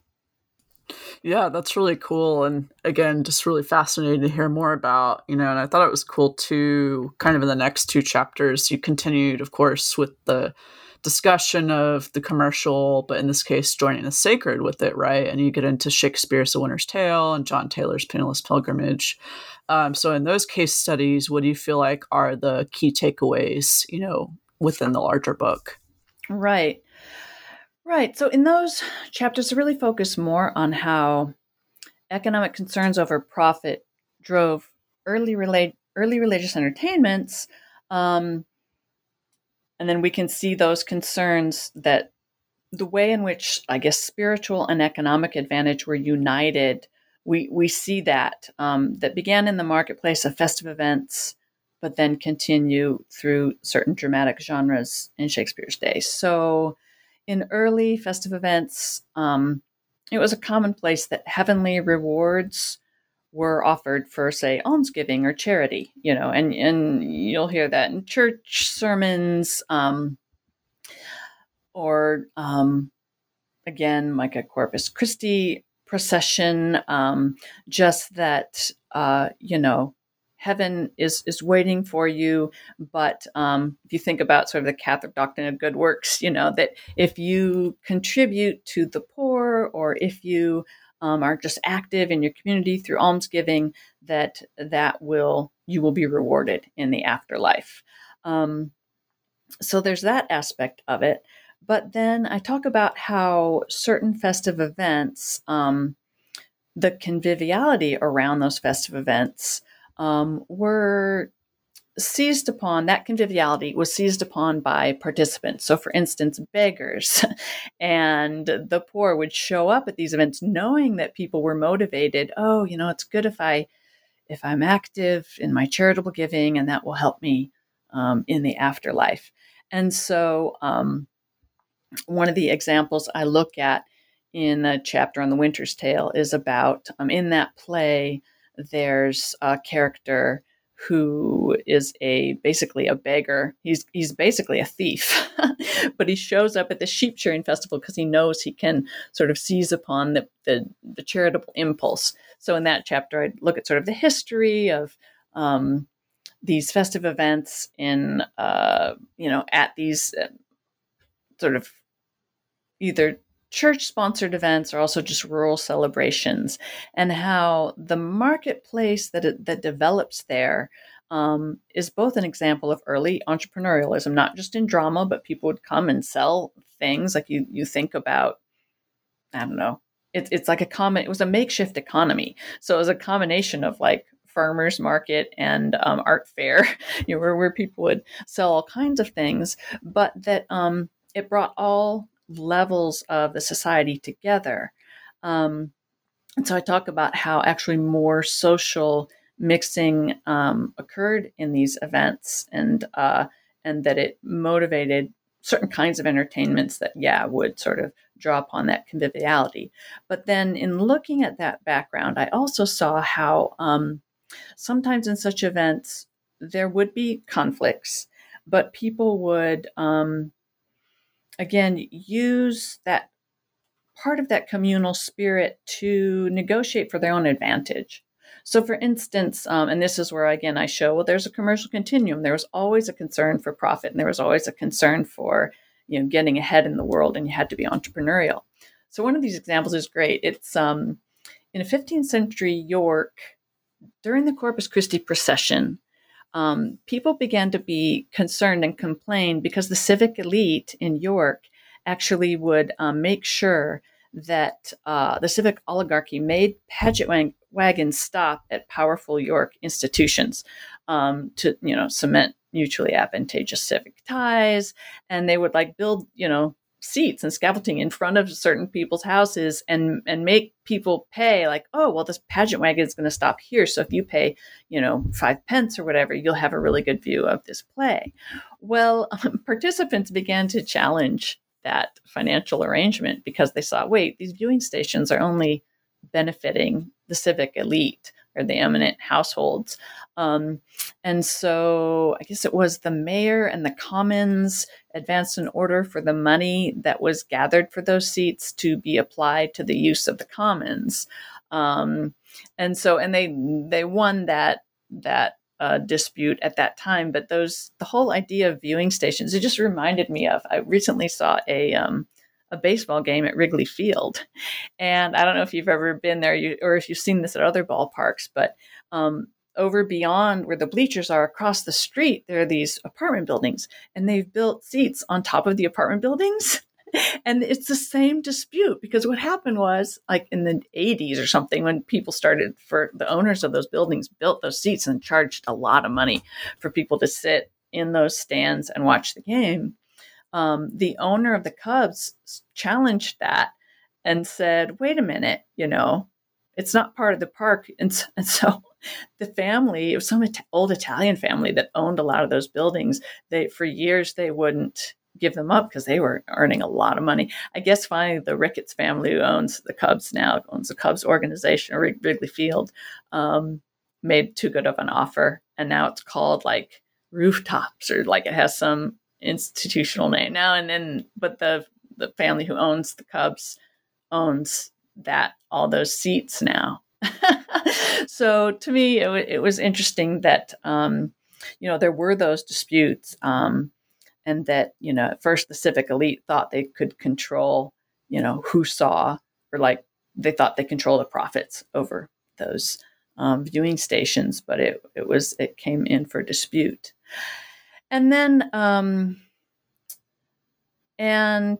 S5: Yeah, that's really cool. And again, just really fascinating to hear more about, you know, and I thought it was cool too, kind of in the next two chapters, you continued, of course, with the discussion of the commercial, but in this case, joining the sacred with it, right? And you get into Shakespeare's The Winter's Tale and John Taylor's Penniless Pilgrimage. Um, so in those case studies, what do you feel like are the key takeaways, you know, within the larger book?
S6: Right. Right. So in those chapters, I really focus more on how economic concerns over profit drove early relate early religious entertainments. Um, and then we can see those concerns that the way in which, I guess, spiritual and economic advantage were united, we we see that um, that began in the marketplace of festive events, but then continue through certain dramatic genres in Shakespeare's day. So in early festive events, um, it was a commonplace that heavenly rewards were offered for, say, almsgiving or charity, you know, and, and you'll hear that in church sermons, um, or um, again, like a Corpus Christi procession, um, just that, uh, you know, heaven is is waiting for you. But um, if you think about sort of the Catholic doctrine of good works, you know, that if you contribute to the poor, or if you um, are just active in your community through almsgiving, that that will you will be rewarded in the afterlife. Um, so there's that aspect of it. But then I talk about how certain festive events, um, the conviviality around those festive events, um, were seized upon, that conviviality was seized upon by participants. So for instance, beggars and the poor would show up at these events knowing that people were motivated. Oh, you know, it's good if I, if I'm active in my charitable giving, and that will help me um, in the afterlife. And so um, one of the examples I look at in a chapter on The Winter's Tale is about, um, in that play, there's a character who is a basically a beggar. He's he's basically a thief, but he shows up at the sheep shearing festival because he knows he can sort of seize upon the, the the charitable impulse. So in that chapter, I look at sort of the history of um, these festive events in uh, you know at these uh, sort of either church-sponsored events or also just rural celebrations, and how the marketplace that it, that develops there um, is both an example of early entrepreneurialism, not just in drama, but people would come and sell things. Like you, you think about, I don't know, it's it's like a common. It was a makeshift economy, so it was a combination of like farmers market and um, art fair, you know, where where people would sell all kinds of things, but that um, it brought all levels of the society together. Um, and so I talk about how actually more social mixing um, occurred in these events, and uh, and that it motivated certain kinds of entertainments that, yeah, would sort of draw upon that conviviality. But then in looking at that background, I also saw how um, sometimes in such events, there would be conflicts, but people would um, again, use that part of that communal spirit to negotiate for their own advantage. So for instance, um, and this is where, again, I show, well, there's a commercial continuum. There was always a concern for profit, and there was always a concern for, you know, getting ahead in the world, and you had to be entrepreneurial. So one of these examples is great. It's um, in a fifteenth century York, during the Corpus Christi procession, Um, people began to be concerned and complain because the civic elite in York actually would um, make sure that uh, the civic oligarchy made pageant wag- wagons stop at powerful York institutions um, to, you know, cement mutually advantageous civic ties. And they would like build, you know, seats and scaffolding in front of certain people's houses and and make people pay, like, oh, well, this pageant wagon is going to stop here. So if you pay, you know, five pence or whatever, you'll have a really good view of this play. Well, um, participants began to challenge that financial arrangement because they saw, wait, these viewing stations are only benefiting the civic elite or the eminent households. Um, and so I guess it was the mayor and the commons advanced an order for the money that was gathered for those seats to be applied to the use of the commons. Um, and so, and they, they won that, that uh, dispute at that time, but those the whole idea of viewing stations, it just reminded me of, I recently saw a um, a baseball game at Wrigley Field. And I don't know if you've ever been there you, or if you've seen this at other ballparks, but um, over beyond where the bleachers are across the street, there are these apartment buildings, and they've built seats on top of the apartment buildings. And it's the same dispute, because what happened was, like in the eighties or something, when people started, for the owners of those buildings built those seats and charged a lot of money for people to sit in those stands and watch the game. Um, the owner of the Cubs challenged that and said, wait a minute, you know, it's not part of the park. And, and so the family, it was some Ita- old Italian family that owned a lot of those buildings. They, for years, they wouldn't give them up because they were earning a lot of money. I guess finally the Ricketts family, who owns the Cubs now, owns the Cubs organization, or Wrigley Field, um, made too good of an offer. And now it's called like Rooftops, or like it has some institutional name now. And then, but the the family who owns the Cubs owns that, all those seats now. So to me, it, w- it was interesting that, um, you know, there were those disputes, um, and that, you know, at first the civic elite thought they could control, you know, who saw, or like they thought they controlled the profits over those um, viewing stations, but it, it was, it came in for dispute. And then, um, and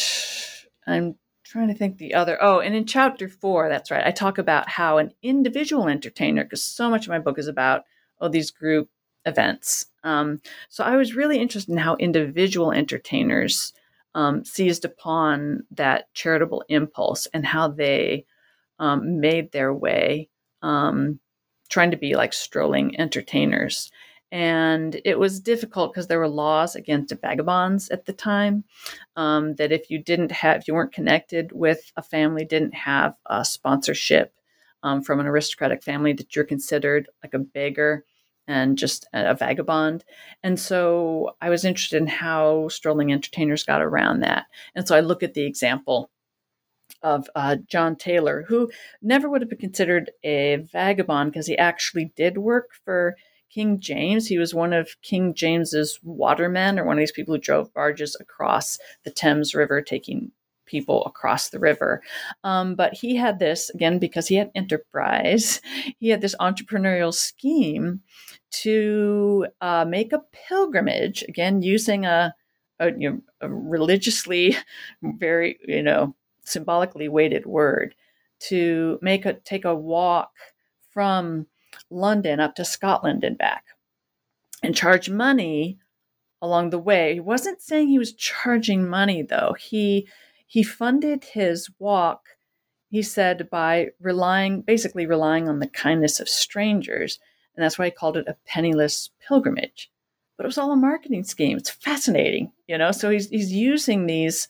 S6: I'm trying to think the other, oh, and in chapter four, that's right, I talk about how an individual entertainer, because so much of my book is about, oh, these group events. Um, so I was really interested in how individual entertainers um, seized upon that charitable impulse, and how they um, made their way, um, trying to be like strolling entertainers. And it was difficult because there were laws against vagabonds at the time, um, that if you didn't have, if you weren't connected with a family, didn't have a sponsorship um, from an aristocratic family, that you're considered like a beggar and just a vagabond. And so I was interested in how strolling entertainers got around that. And so I look at the example of uh, John Taylor, who never would have been considered a vagabond because he actually did work for King James. He was one of King James's watermen, or one of these people who drove barges across the Thames River, taking people across the river. Um, but he had this, again, because he had enterprise, he had this entrepreneurial scheme to uh, make a pilgrimage, again, using a, a, you know, a religiously very, you know, symbolically weighted word, to make a, take a walk from London up to Scotland and back, and charge money along the way. He wasn't saying he was charging money, though. He he funded his walk, he said, by relying, basically relying on the kindness of strangers. And that's why he called it a penniless pilgrimage. But it was all a marketing scheme. It's fascinating, you know? So he's he's using these,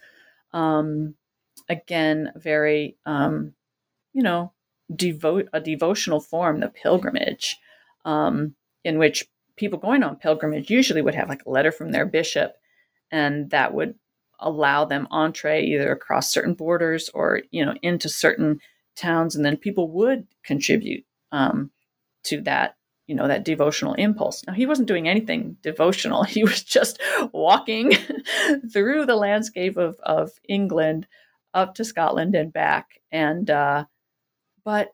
S6: um, again, very, um, you know, devote a devotional form, the pilgrimage, um, in which people going on pilgrimage usually would have like a letter from their bishop, and that would allow them entree either across certain borders or, you know, into certain towns. And then people would contribute um, to that, you know, that devotional impulse. Now, he wasn't doing anything devotional. He was just walking through the landscape of, of England up to Scotland and back. And, uh, but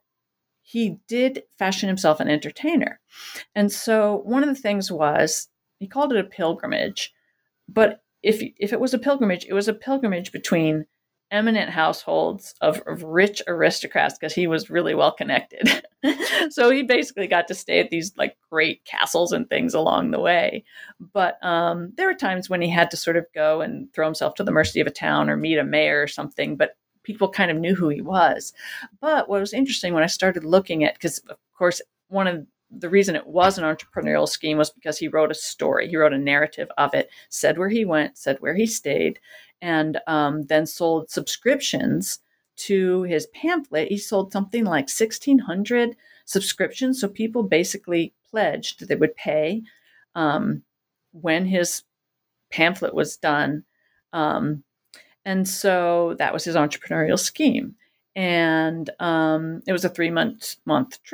S6: he did fashion himself an entertainer. And so one of the things was, he called it a pilgrimage, but if if it was a pilgrimage, it was a pilgrimage between eminent households of, of rich aristocrats, because he was really well connected. So he basically got to stay at these like great castles and things along the way. But um, there were times when he had to sort of go and throw himself to the mercy of a town or meet a mayor or something, but people kind of knew who he was. But what was interesting when I started looking at, because of course, one of the reason it was an entrepreneurial scheme was because he wrote a story. He wrote a narrative of it, said where he went, said where he stayed, and um, then sold subscriptions to his pamphlet. He sold something like sixteen hundred subscriptions. So people basically pledged that they would pay um, when his pamphlet was done. Um, and so that was his entrepreneurial scheme. And um, it was a three month month trip.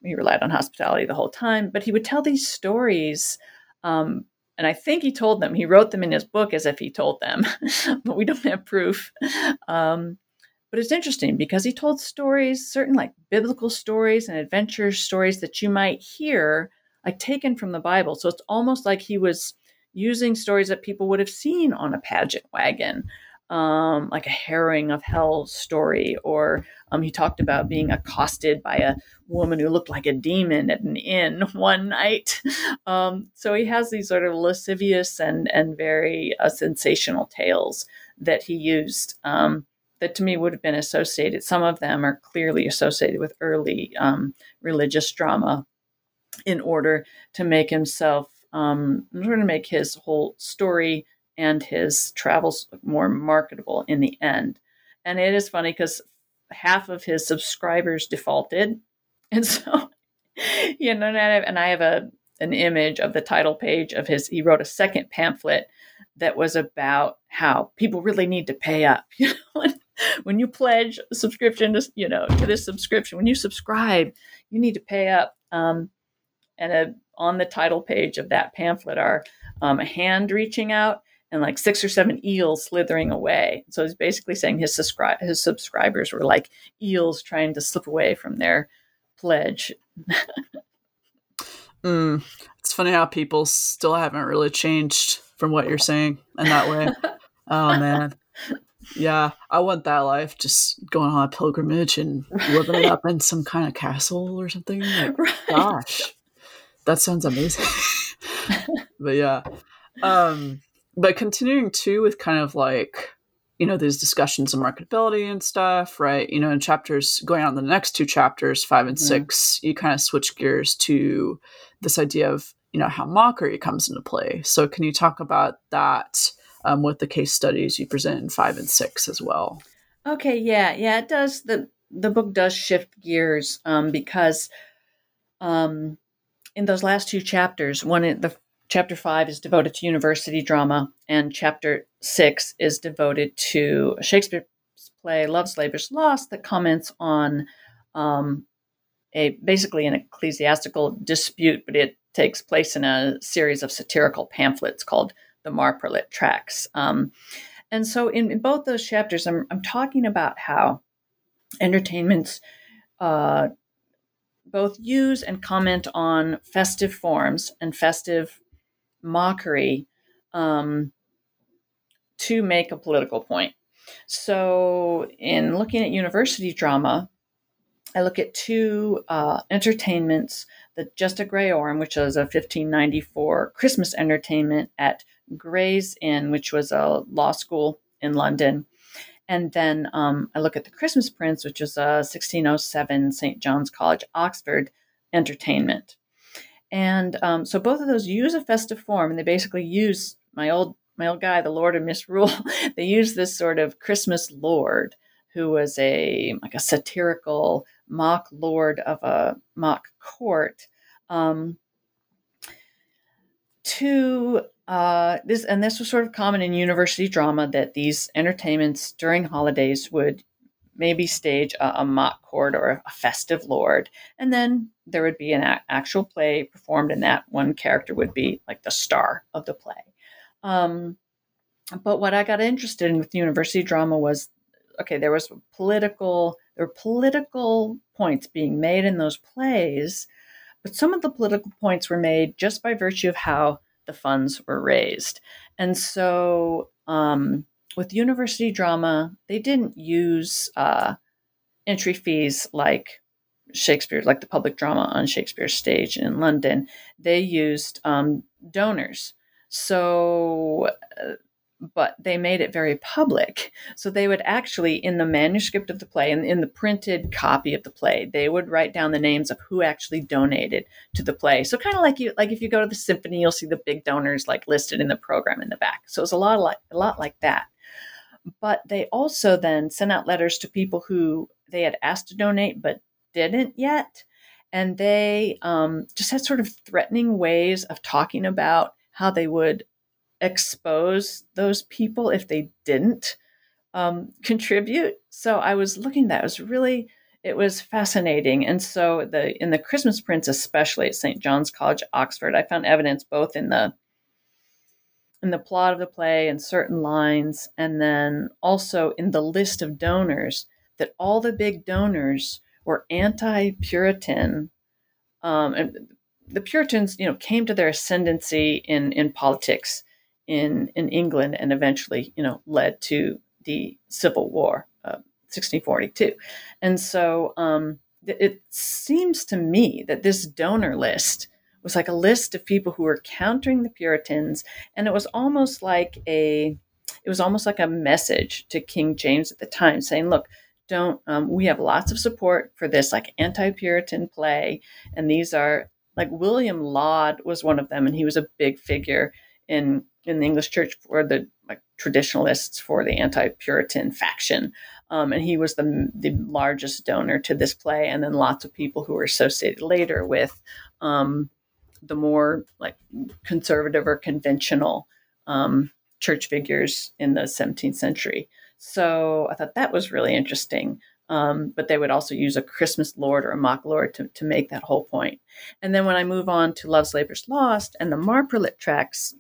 S6: he relied on hospitality the whole time, but he would tell these stories. Um, and I think he told them, he wrote them in his book as if he told them, but we don't have proof. Um, but it's interesting because he told stories, certain like biblical stories and adventure stories that you might hear, like taken from the Bible. So it's almost like he was using stories that people would have seen on a pageant wagon, um, like a herring of hell story, or um, he talked about being accosted by a woman who looked like a demon at an inn one night. Um, so he has these sort of lascivious and and very uh, sensational tales that he used um, that to me would have been associated. Some of them are clearly associated with early um, religious drama in order to make himself, um, in order to make his whole story and his travels more marketable in the end. And it is funny because half of his subscribers defaulted. And so, you know, and I have, and I have a an image of the title page of his, he wrote a second pamphlet that was about how people really need to pay up. You know, when, when you pledge a subscription to, you know, to this subscription, when you subscribe, you need to pay up. Um, and a, on the title page of that pamphlet are um, a hand reaching out and like six or seven eels slithering away. So he's basically saying his subscri- his subscribers were like eels trying to slip away from their pledge.
S5: mm, it's funny how people still haven't really changed from what you're saying in that way. Oh man. Yeah, I want that life, just going on a pilgrimage and living it up in some kind of castle or something. Like, right. Gosh, that sounds amazing. But yeah. Um, but continuing too with kind of like, you know, these discussions of marketability and stuff, right? You know, in chapters, going on the next two chapters, five and mm-hmm. six, you kind of switch gears to this idea of, you know, how mockery comes into play. So can you talk about that um, with the case studies you present in five and six as well?
S6: Okay, yeah, yeah, it does. The, the book does shift gears um, because um, in those last two chapters, one in the Chapter five is devoted to university drama, and chapter six is devoted to Shakespeare's play Love's Labour's Lost that comments on um, a basically an ecclesiastical dispute, but it takes place in a series of satirical pamphlets called the Marprelate Tracts. Um, and so in, in both those chapters, I'm, I'm talking about how entertainments uh, both use and comment on festive forms and festive mockery um, to make a political point. So in looking at university drama, I look at two uh, entertainments, the Just a Grey Orme, which was a fifteen ninety-four Christmas entertainment at Gray's Inn, which was a law school in London. And then um, I look at the Christmas Prince, which was a sixteen oh seven Saint John's College, Oxford entertainment. And um, so both of those use a festive form, and they basically use my old my old guy, the Lord of Misrule. They use this sort of Christmas lord who was a like a satirical mock lord of a mock court um, to uh, this, and this was sort of common in university drama that these entertainments during holidays would maybe stage a, a mock court or a festive lord, and then there would be an a- actual play performed, and that one character would be like the star of the play. Um, but what I got interested in with university drama was, okay, there was political, there were political points being made in those plays, but some of the political points were made just by virtue of how the funds were raised. And so um, with university drama, they didn't use uh, entry fees like Shakespeare, like the public drama on Shakespeare's stage in London. They used um, donors. So, uh, but they made it very public. So they would actually, in the manuscript of the play, and in the printed copy of the play, they would write down the names of who actually donated to the play. So kind of like you, like if you go to the symphony, you'll see the big donors like listed in the program in the back. So it's a lot like a lot like that. But they also then sent out letters to people who they had asked to donate but didn't yet, and they um, just had sort of threatening ways of talking about how they would expose those people if they didn't um, contribute. So I was looking at that. It was really it was fascinating. And so the in the Christmas prints, especially at Saint John's College, Oxford, I found evidence both in the in the plot of the play and certain lines, and then also in the list of donors, that all the big donors were anti-Puritan. Um, and the Puritans, you know, came to their ascendancy in, in politics in, in England, and eventually, you know, led to the Civil War, uh, sixteen forty-two. And so um, it seems to me that this donor list was like a list of people who were countering the Puritans, and it was almost like a it was almost like a message to King James at the time, saying, "Look, don't um, we have lots of support for this like anti-Puritan play, and these are like William Laud was one of them, and he was a big figure in in the English church for the like traditionalists for the anti-Puritan faction, um, and he was the the largest donor to this play, and then lots of people who were associated later with." Um, the more like conservative or conventional um, church figures in the seventeenth century. So I thought that was really interesting. Um, but they would also use a Christmas Lord or a mock Lord to, to make that whole point. And then when I move on to Love's Labour's Lost and the Marprelate tracts,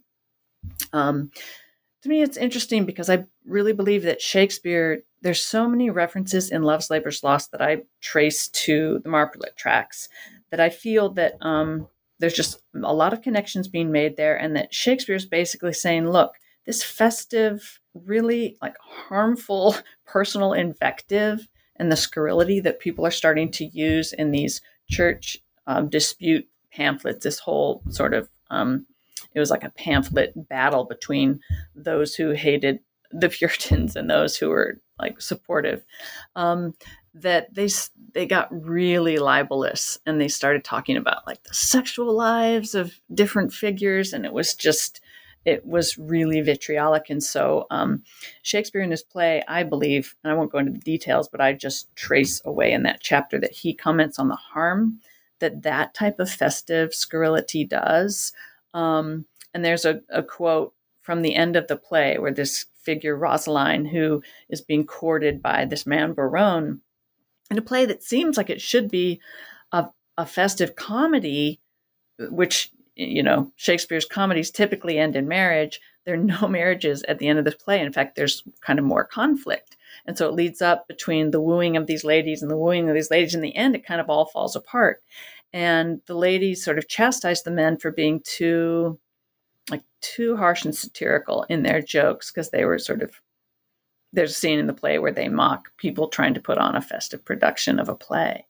S6: um, to me it's interesting because I really believe that Shakespeare, there's so many references in Love's Labour's Lost that I trace to the Marprelate tracts that I feel that um, there's just a lot of connections being made there, and that Shakespeare's basically saying, look, this festive, really like harmful personal invective and the scurrility that people are starting to use in these church um, dispute pamphlets, this whole sort of, um, it was like a pamphlet battle between those who hated the Puritans and those who were like supportive, um, that they they got really libelous, and they started talking about like the sexual lives of different figures, and it was just it was really vitriolic. And so um, Shakespeare in his play, I believe, and I won't go into the details, but I just trace away in that chapter that he comments on the harm that that type of festive scurrility does. Um, and there's a, a quote from the end of the play where this figure, Rosaline, who is being courted by this man, Barone, in a play that seems like it should be a, a festive comedy, which, you know, Shakespeare's comedies typically end in marriage. There are no marriages at the end of this play. In fact, there's kind of more conflict. And so it leads up between the wooing of these ladies and the wooing of these ladies. In the end, it kind of all falls apart. And the ladies sort of chastise the men for being too, like, too harsh and satirical in their jokes, because they were sort of, there's a scene in the play where they mock people trying to put on a festive production of a play.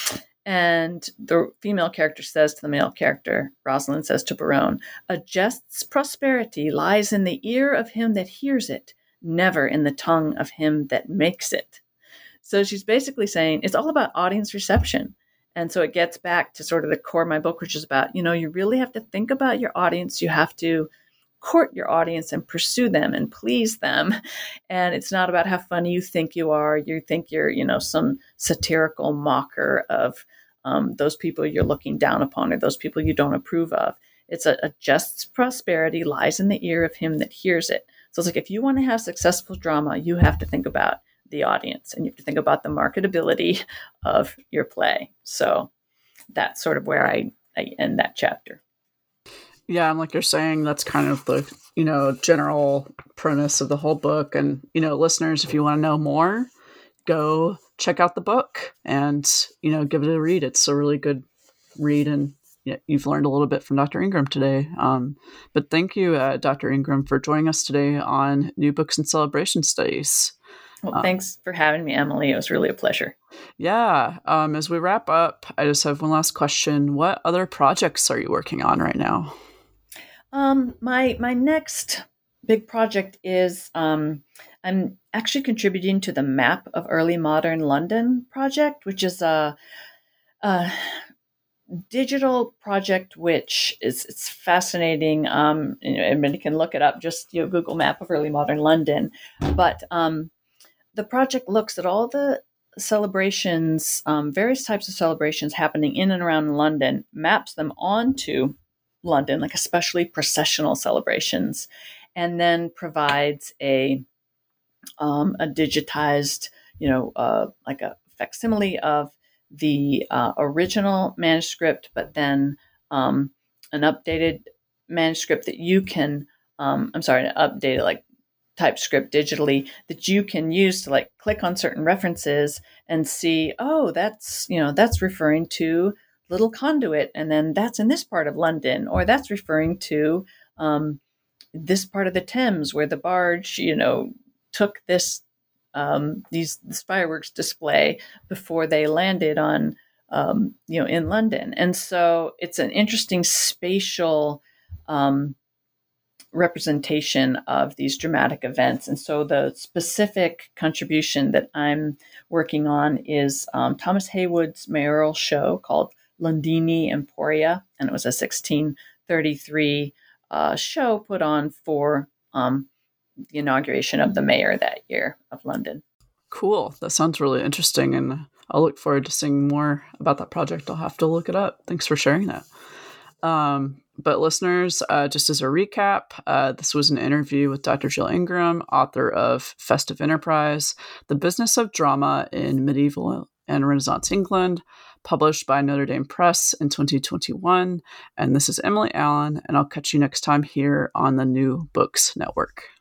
S6: And the female character says to the male character, Rosalind says to Barone, "A jest's prosperity lies in the ear of him that hears it, never in the tongue of him that makes it." So she's basically saying it's all about audience reception. And so it gets back to sort of the core of my book, which is about, you know, you really have to think about your audience. You have to court your audience and pursue them and please them. And it's not about how funny you think you are. You think you're, you know, some satirical mocker of um, those people you're looking down upon or those people you don't approve of. It's a, a just prosperity lies in the ear of him that hears it. So it's like, if you want to have successful drama, you have to think about the audience and you have to think about the marketability of your play. So that's sort of where I, I end that chapter.
S5: Yeah, and like you're saying, that's kind of the, you know, general premise of the whole book. And, you know, listeners, if you want to know more, go check out the book and, you know, give it a read. It's a really good read, and you know, you've learned a little bit from Doctor Ingram today. Um, but thank you, uh, Doctor Ingram, for joining us today on New Books and Celebration Studies.
S6: Well, um, thanks for having me, Emily. It was really a pleasure.
S5: Yeah. Um, as we wrap up, I just have one last question. What other projects are you working on right now?
S6: Um, my my next big project is um, I'm actually contributing to the Map of Early Modern London project, which is a, a digital project which is it's fascinating. Um, you know, everybody can look it up. Just you know, Google Map of Early Modern London. But um, the project looks at all the celebrations, um, various types of celebrations happening in and around London, maps them onto London, like especially processional celebrations, and then provides a um, a digitized, you know, uh, like a facsimile of the uh, original manuscript, but then um, an updated manuscript that you can, um, I'm sorry, an updated like TypeScript digitally that you can use to like click on certain references and see, oh, that's, you know, that's referring to Little Conduit, and then that's in this part of London, or that's referring to um, this part of the Thames where the barge, you know, took this um, these this fireworks display before they landed on, um, you know, in London. And so it's an interesting spatial um, representation of these dramatic events. And so the specific contribution that I'm working on is um, Thomas Heywood's mayoral show called Londini Emporia, and it was a sixteen thirty-three uh, show put on for um, the inauguration of the mayor that year of London.
S5: Cool. That sounds really interesting, and I'll look forward to seeing more about that project. I'll have to look it up. Thanks for sharing that. Um, but listeners, uh, just as a recap, uh, this was an interview with Doctor Jill Ingram, author of Festive Enterprise, The Business of Drama in Medieval and Renaissance England, published by Notre Dame Press in twenty twenty-one. And this is Emily Allen, and I'll catch you next time here on the New Books Network.